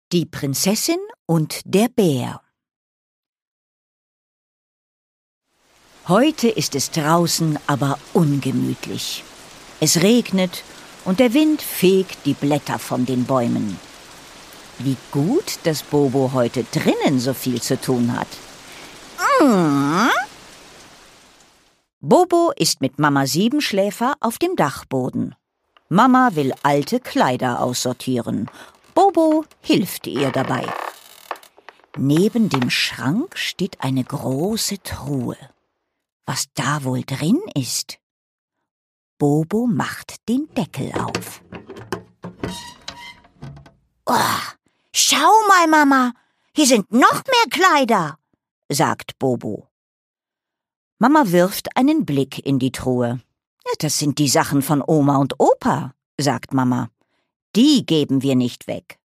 Die Prinzessin und der Bär. Heute ist es draußen aber ungemütlich. Es regnet und der Wind fegt die Blätter von den Bäumen. Wie gut, dass Bobo heute drinnen so viel zu tun hat. Bobo ist mit Mama Siebenschläfer auf dem Dachboden. Mama will alte Kleider aussortieren. Bobo hilft ihr dabei. Neben dem Schrank steht eine große Truhe. Was da wohl drin ist? Bobo macht den Deckel auf. Oh, schau mal, Mama, hier sind noch mehr Kleider, sagt Bobo. Mama wirft einen Blick in die Truhe. Ja, das sind die Sachen von Oma und Opa, sagt Mama. Die geben wir nicht weg.